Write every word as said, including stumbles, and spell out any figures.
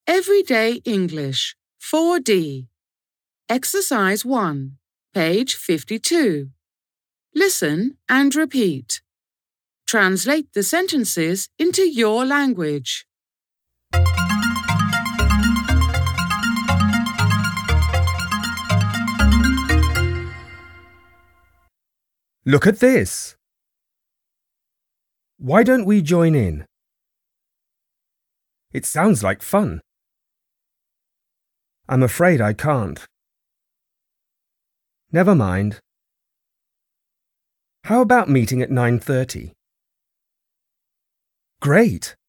Everyday English, four D. Exercise one, page fifty-two. Listen and repeat. Translate the sentences into your language. Look at this. Why don't we join in? It sounds like fun. I'm afraid I can't. Never mind. How about meeting at nine thirty? Great!